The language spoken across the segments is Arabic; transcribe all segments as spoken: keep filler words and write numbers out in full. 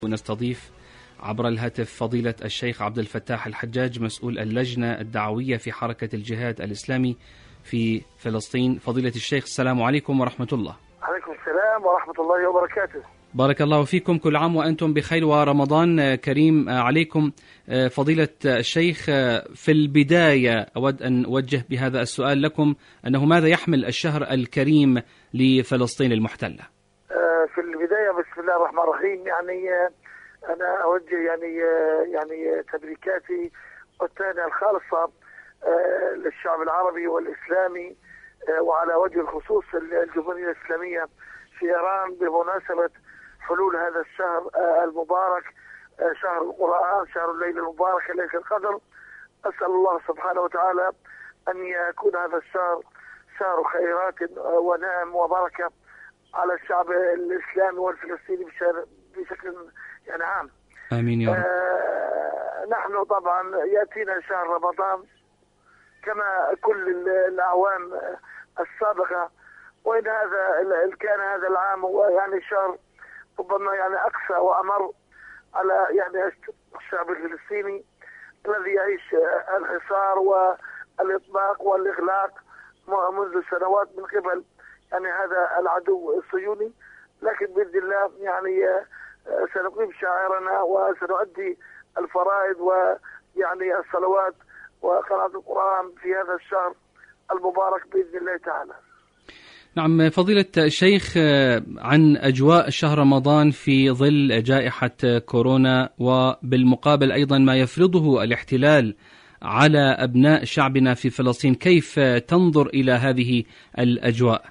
ونستضيف عبر الهاتف فضيلة الشيخ عبد الفتاح الحجاج، مسؤول اللجنة الدعوية في حركة الجهاد الإسلامي في فلسطين. فضيلة الشيخ، السلام عليكم ورحمة الله. عليكم السلام ورحمة الله وبركاته. بارك الله فيكم، كل عام وأنتم بخير ورمضان كريم عليكم. فضيلة الشيخ، في البداية أود أن أوجه بهذا السؤال لكم، أنه ماذا يحمل الشهر الكريم لفلسطين المحتلة؟ في البداية بسم الله الرحمن الرحيم. يعني أنا أوجه يعني يعني تبريكاتي والتهنئة الخالصة للشعب العربي والإسلامي، وعلى وجه الخصوص الجمهورية الإسلامية في إيران بمناسبة حلول هذا الشهر المبارك، شهر القرآن، شهر الليل المبارك، ليلة القدر. أسأل الله سبحانه وتعالى أن يكون هذا الشهر شهر خيرات ونعم وبركة على الشعب الإسلامي والفلسطيني بشكل يعني عام. آمين يا رب. آه نحن طبعا يأتينا شهر رمضان كما كل الأعوام السابقة، وإن هذا كان هذا العام هو يعني شهر ربما يعني أقسى وأمر على يعني الشعب الفلسطيني الذي يعيش الحصار والإطلاق والإغلاق منذ سنوات من قبل يعني هذا العدو الصهيوني. لكن بإذن الله يعني سنقيم شعائرنا وسنؤدي الفرائض ويعني الصلوات وقراءة القرآن في هذا الشهر المبارك بإذن الله تعالى. نعم فضيلة الشيخ، عن أجواء شهر رمضان في ظل جائحة كورونا، وبالمقابل أيضا ما يفرضه الاحتلال على أبناء شعبنا في فلسطين، كيف تنظر إلى هذه الأجواء؟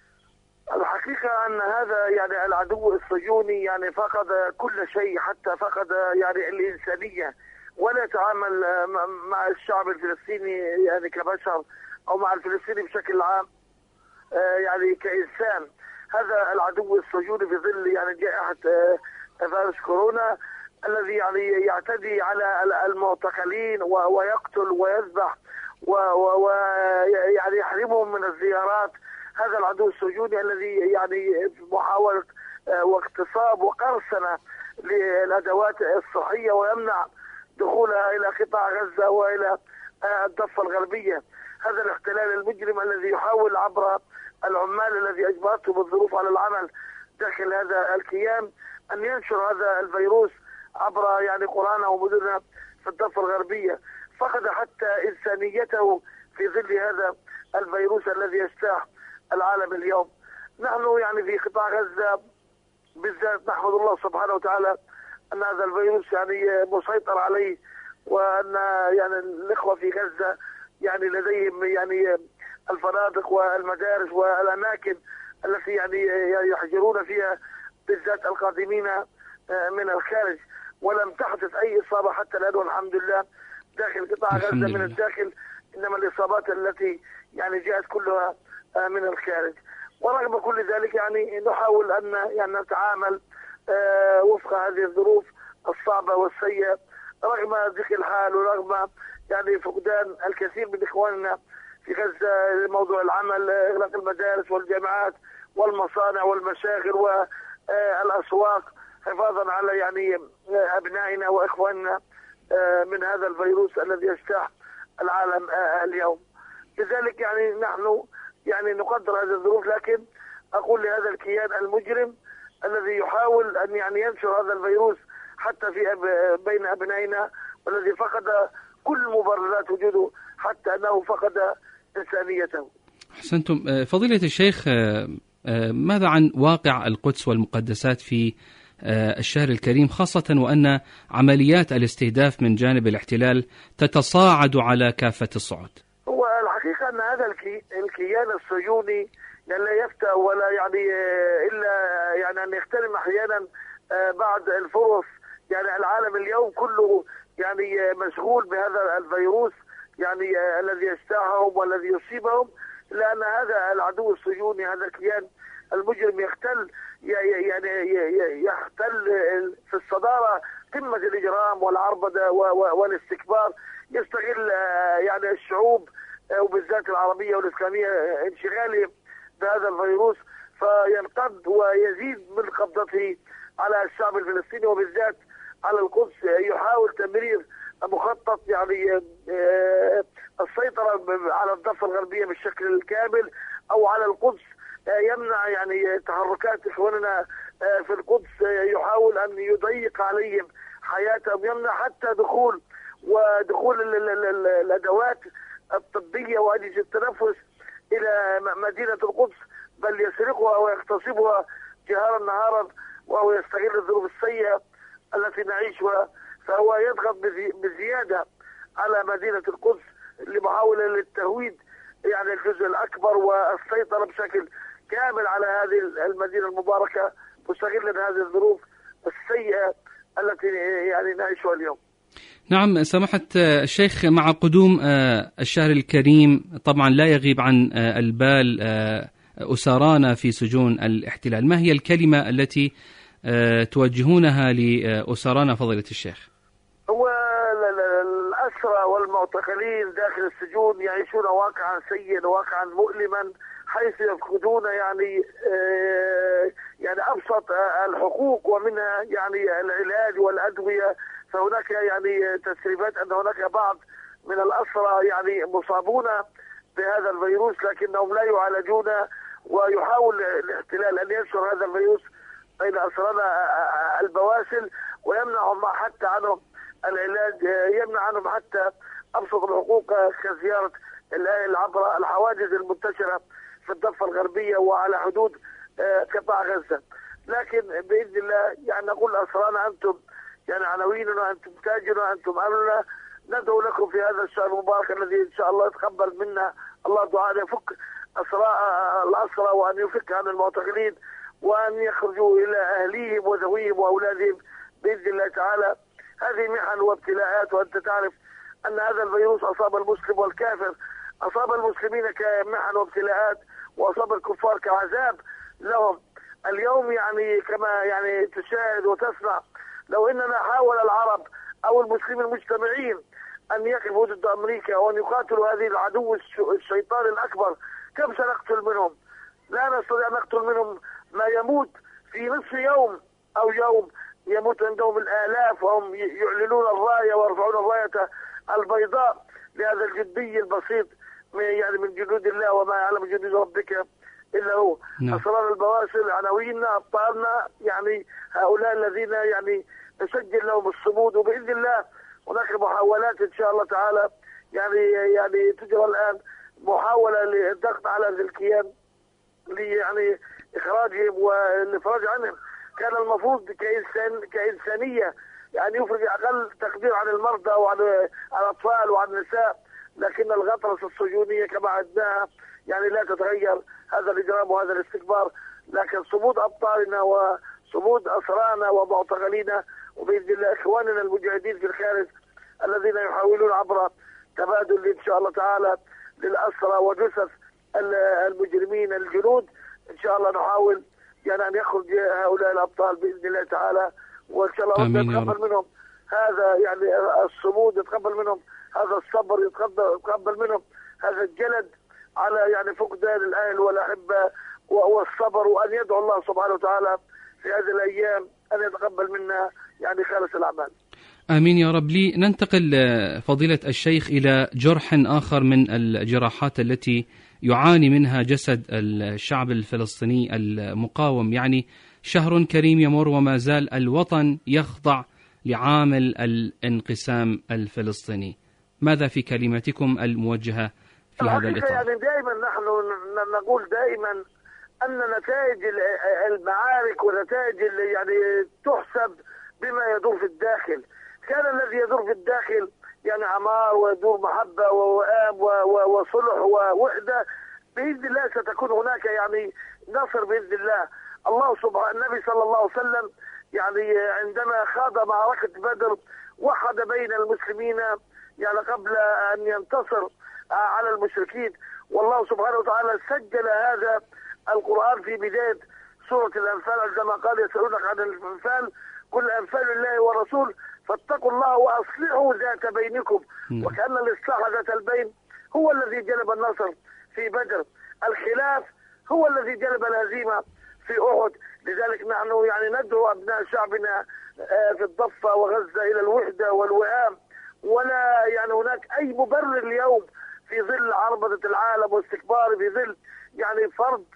الحقيقة أن هذا يعني العدو الصهيوني يعني فقد كل شيء، حتى فقد يعني الإنسانية، ولا يتعامل مع الشعب الفلسطيني يعني كبشر أو مع الفلسطيني بشكل عام يعني كإنسان. هذا العدو الصهيوني في ظل يعني جائحة فيروس كورونا الذي يعني يعتدي على المعتقلين ويقتل ويذبح ويعني يحرمهم من الزيارات. هذا العدو الصهيوني الذي يعني محاولة واغتصاب وقرصنة للأدوات الصحية ويمنع دخولها إلى قطاع غزة وإلى الضفة الغربية. هذا الاحتلال المجرم الذي يحاول عبر العمال الذي أجبرته بالظروف على العمل داخل هذا الكيان أن ينشر هذا الفيروس عبر يعني قرانا ومدننا في الضفة الغربية. فقد حتى إنسانيته في ظل هذا الفيروس الذي يجتاح العالم اليوم. نحن يعني في قطاع غزة بالذات نحمد الله سبحانه وتعالى أن هذا الفيروس يعني مسيطر عليه، وأن يعني الإخوة في غزة يعني لديهم يعني الفنادق والمدارس والأماكن التي يعني يحجرون فيها بالذات القادمين من الخارج، ولم تحدث أي إصابة حتى الآن والحمد لله داخل قطاع غزة من الداخل، إنما الإصابات التي يعني جاءت كلها من الخارج. ورغم كل ذلك يعني نحاول أن يعني نتعامل وفق هذه الظروف الصعبة والسيئة، رغم ضيق الحال ورغم يعني فقدان الكثير من إخواننا في غزة، موضوع العمل، إغلاق المدارس والجامعات والمصانع والمشاغل والأسواق، حفاظا على يعني أبنائنا وإخواننا من هذا الفيروس الذي يجتاح العالم اليوم. لذلك يعني نحن يعني نقدر هذه الظروف، لكن أقول لهذا الكيان المجرم الذي يحاول أن يعني ينشر هذا الفيروس حتى في أب بين أبنائنا، والذي فقد كل مبررات وجوده حتى أنه فقد إنسانيته. أحسنتم. فضيلة الشيخ، ماذا عن واقع القدس والمقدسات في الشهر الكريم، خاصة وأن عمليات الاستهداف من جانب الاحتلال تتصاعد على كافة الصعد؟ هو الحقيقة أن هذا الكيان الصهيوني يعني لا يفتى ولا يعني إلا يعني أن يغتنم أحيانا بعض الفرص. يعني العالم اليوم كله يعني مشغول بهذا الفيروس يعني الذي يجتاحهم والذي يصيبهم، لأن هذا العدو الصهيوني هذا الكيان المجرم يختل يعني يختل في الصدارة قمة الإجرام والعربدة والاستكبار، يستغل يعني الشعوب وبالذات العربية والإسلامية انشغالهم بهذا الفيروس فينقض ويزيد من قبضته على الشعب الفلسطيني وبالذات على القدس. يحاول تمرير مخطط يعني السيطرة على الضفة الغربية بالشكل الكامل أو على القدس، يمنع يعني تحركات إخواننا في القدس، يحاول أن يضيق عليهم حياتهم، يمنع حتى دخول ودخول الأدوات الطبية وأجهزة التنفس إلى مدينة القدس، بل يسرقها ويغتصبها جهارا نهارا، وهو يستغل الظروف السيئة التي نعيشها. فهو يضغط بزيادة على مدينة القدس لمحاولة للتهويد يعني الجزء الأكبر والسيطرة بشكل كامل على هذه المدينة المباركة، مستغلا هذه الظروف السيئة التي يعني نعيشها اليوم. نعم سماحة الشيخ، مع قدوم الشهر الكريم طبعا لا يغيب عن البال أسرانا في سجون الاحتلال، ما هي الكلمة التي توجهونها لأسرانا فضيلة الشيخ؟ هو الأسرى والمعتقلين داخل السجون يعيشون واقعا سيئا واقعا مؤلما، حيث يفقدون يعني يعني أبسط الحقوق ومنها يعني العلاج والأدوية. فهناك يعني تسريبات أن هناك بعض من الأسرى يعني مصابون بهذا الفيروس لكنهم لا يعالجون، ويحاول الاحتلال أن ينشر هذا الفيروس بين أسرانا البواسل ويمنعهم حتى عنهم العلاج، يمنع عنهم حتى أبسط الحقوق كزيارة الأهل عبر الحواجز المنتشرة في الضفة الغربية وعلى حدود قطاع غزة. لكن بإذن الله يعني نقول لأسرانا أنتم يعني عناويننا، أنتم تاجنا، أنتم أملنا، ندعو لكم في هذا الشهر المبارك الذي إن شاء الله يتقبل منا الله دعاء يفك أسرى الأسرى وأن يفك عن المعتقلين وأن يخرجوا إلى أهليهم وذويهم وأولادهم بإذن الله تعالى. هذه محن وابتلاءات، وأنت تعرف أن هذا الفيروس أصاب المسلم والكافر، أصاب المسلمين كمحن وابتلاءات وأصاب الكفار كعذاب لهم. اليوم يعني كما يعني تشاهد وتسمع، لو إننا حاول العرب أو المسلمين المجتمعين أن يقفوا ضد أمريكا وأن يقاتلوا هذه العدو الشيطان الأكبر، كم سنقتل منهم؟ لا نستطيع أن نقتل منهم ما يموت في نصف يوم أو يوم، يموت عندهم الآلاف وهم يعلنون الراية ويرفعون الراية البيضاء لهذا الجندي البسيط يعني من جنود الله، وما يعلم جنود ربك إلا هو. نعم. أسرار البواسل، عناويننا، أبطالنا، يعني هؤلاء الذين يعني نسجل لهم الصمود، وبإذن الله هناك محاولات إن شاء الله تعالى يعني يعني تجرى الآن محاولة للضغط على هذا الكيان يعني إخراجهم والإفراج عنهم. كان المفروض كإنسان كإنسانية يعني يفرج أقل تقدير عن المرضى وعن الأطفال وعن النساء، لكن الغطرسة الصهيونية كما عدناها يعني لا تتغير هذا الإجرام وهذا الاستكبار. لكن صمود أبطالنا وصمود أسرانا ومعتقلينا، وبإذن الله إخواننا المجاهدين في الخارج الذين يحاولون عبر تبادل إن شاء الله تعالى للأسرى وجثث المجرمين الجنود، إن شاء الله نحاول يعني أن يخرج هؤلاء الأبطال بإذن الله تعالى، وإن شاء الله ربنا يتقبل منهم هذا يعني الصمود، يتقبل منهم هذا الصبر، يتقبل منهم هذا الجلد على يعني فقدان الأهل والأحبة والصبر، وأن يدعو الله سبحانه وتعالى في هذه الأيام أن يتقبل منا يعني خالص الأعمال. آمين يا رب. لي ننتقل فضيلة الشيخ إلى جرح آخر من الجراحات التي يعاني منها جسد الشعب الفلسطيني المقاوم، يعني شهر كريم يمر وما زال الوطن يخضع لعامل الانقسام الفلسطيني. ماذا في كلماتكم الموجهة في هذا الإطار؟ يعني دائما نحن نقول دائما أن نتائج المعارك ونتائج يعني تحسب بما يدور في الداخل. كان الذي يدور في الداخل يعني عمار ويدور محبة ووئام وصلح ووحدة، بإذن الله ستكون هناك يعني نصر بإذن الله. الله سبحانه النبي صلى الله عليه وسلم يعني عندما خاض معركة بدر وحد بين المسلمين يعني قبل أن ينتصر على المشركين، والله سبحانه وتعالى سجل هذا القرآن في بداية سورة الأنفال عندما قال يسألونك عن الأنفال كل أنفال الله ورسول فاتقوا الله وأصلحوا ذات بينكم، وكأن الإصلاح ذات البين هو الذي جلب النصر في بدر. الخلاف هو الذي جلب الهزيمة في أحد. لذلك نحن يعني ندعو أبناء شعبنا في الضفة وغزة إلى الوحدة والوئام، ولا يعني هناك أي مبرر اليوم في ظل عربدة العالم واستكباره، في ظل يعني فرض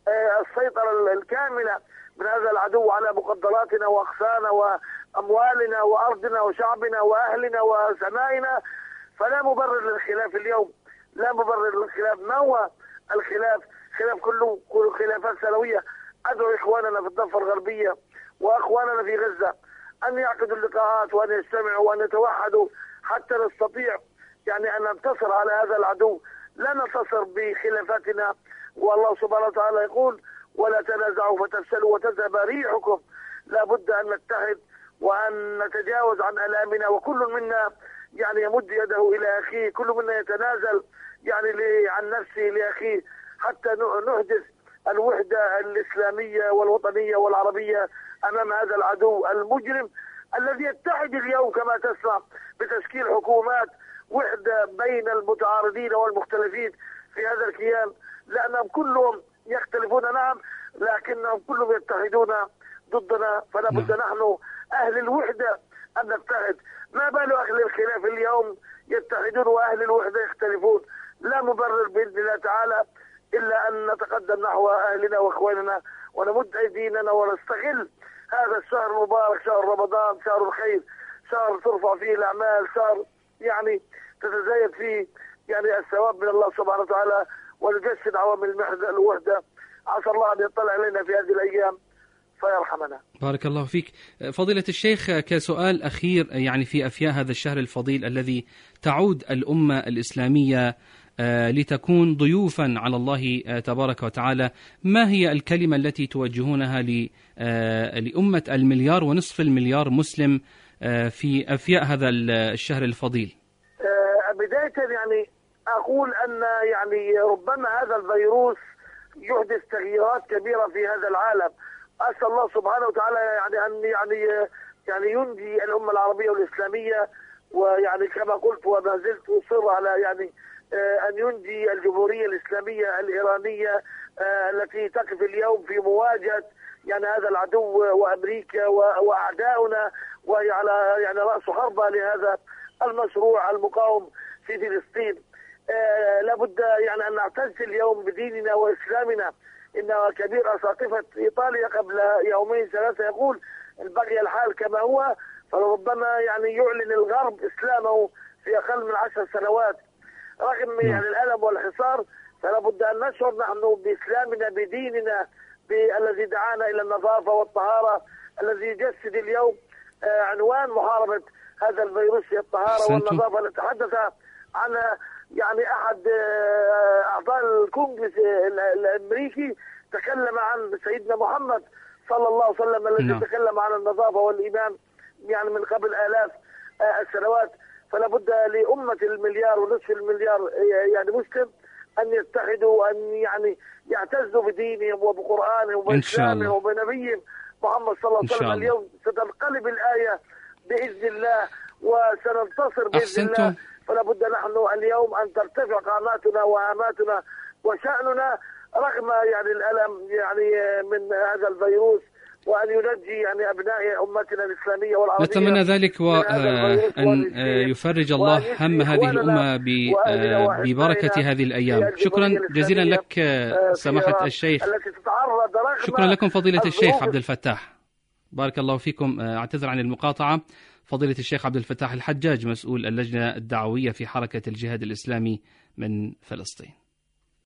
السيطرة الكاملة من هذا العدو على مقدراتنا وأغصاننا وأموالنا وأرضنا وشعبنا وأهلنا وسمائنا. فلا مبرر للخلاف اليوم، لا مبرر للخلاف. ما هو الخلاف؟ خلاف كله كل خلافات سنوية. أدعو إخواننا في الضفة الغربية وأخواننا في غزة أن يعقدوا اللقاءات وأن يجتمعوا وأن يتوحدوا حتى نستطيع يعني أن ننتصر على هذا العدو. لا ننتصر بخلافاتنا، والله سبحانه وتعالى يقول: ولا تنازعوا فتفشلوا وتذهب ريحكم. لا بد أن نتحد وأن نتجاوز عن ألامنا، وكل منا يعني يمد يده إلى أخيه، كل منا يتنازل يعني عن نفسه لأخيه، حتى نحدث الوحدة الإسلامية والوطنية والعربية أمام هذا العدو المجرم الذي يتحد اليوم كما تسمع بتشكيل حكومات وحدة بين المتعارضين والمختلفين في هذا الكيان، لأنهم كلهم يختلفون نعم، لكنهم كلهم يتحدون ضدنا. فلا بد نحن أهل الوحدة أن نتحد. ما بال أهل الخلاف اليوم يتحدون وأهل الوحدة يختلفون؟ لا مبرر بإذن الله تعالى إلا أن نتقدم نحو أهلنا وإخواننا ونمد أيدينا ونستغل هذا الشهر المبارك، شهر رمضان، شهر الخير، شهر ترفع فيه الأعمال، شهر يعني تتزايد فيه يعني الثواب من الله سبحانه وتعالى، ونجسد عوامل الوحدة. عسى الله أن يطلع علينا في هذه الأيام فيرحمنا. بارك الله فيك. فضيلة الشيخ، كسؤال أخير يعني في أفياء هذا الشهر الفضيل الذي تعود الأمة الإسلامية لتكون ضيوفا على الله تبارك وتعالى، ما هي الكلمة التي توجهونها لأمة المليار ونصف المليار مسلم في أفياء هذا الشهر الفضيل؟ بداية يعني أقول أن يعني ربما هذا الفيروس يحدث تغييرات كبيرة في هذا العالم. أسأل الله سبحانه وتعالى يعني أن يعني يعني ينجي الأمة العربية والإسلامية، ويعني كما قلت وما زلت أصر على يعني أن ينجي الجمهورية الإسلامية الإيرانية التي تقف اليوم في مواجهة يعني هذا العدو وأمريكا وأعداؤنا، وهي على يعني رأس حربة لهذا المشروع المقاوم في فلسطين. لابد يعني أن نعتز اليوم بديننا وإسلامنا. إن كبير أساقفة إيطاليا قبل يومين ثلاثة يقول: إن بقي الحال كما هو فربما يعني يعلن الغرب إسلامه في أقل من عشر سنوات. رغم يعني الألم والحصار، فلا بد أن نشعر نحن بإسلامنا بديننا الذي دعانا إلى النظافة والطهارة، الذي يجسد اليوم عنوان محاربة هذا الفيروس هي الطهارة والنظافة. التي تحدث عنها يعني أحد أعضاء الكونغرس الأمريكي، تكلم عن سيدنا محمد صلى الله عليه وسلم الذي no. تكلم عن النظافة والإيمان يعني من قبل آلاف السنوات. فلا بد لأمة المليار ونصف المليار يعني مسلم أن يتحدوا وأن يعني يعتزوا بدينهم وبقرآنهم وبإسلامهم وبنبيهم محمد صلى الله عليه وسلم. اليوم ستنقلب الآية بإذن الله وسننتصر بإذن أحسنتم. الله. فلا بد نحن اليوم أن ترتفع قاماتنا وهاماتنا وشأننا رغم يعني الألم يعني من هذا الفيروس، وأن ينجي يعني أبناء أمتنا الإسلامية والعربية. نتمنى ذلك وأن يفرج الله هم هذه الأمة ببركة هذه الأيام. شكرا جزيلا لك سماحة الشيخ. شكرا لكم فضيلة الشيخ عبد الفتاح، بارك الله فيكم. أعتذر عن المقاطعة. فضيلة الشيخ عبد الفتاح الحجاج، مسؤول اللجنة الدعوية في حركة الجهاد الإسلامي من فلسطين.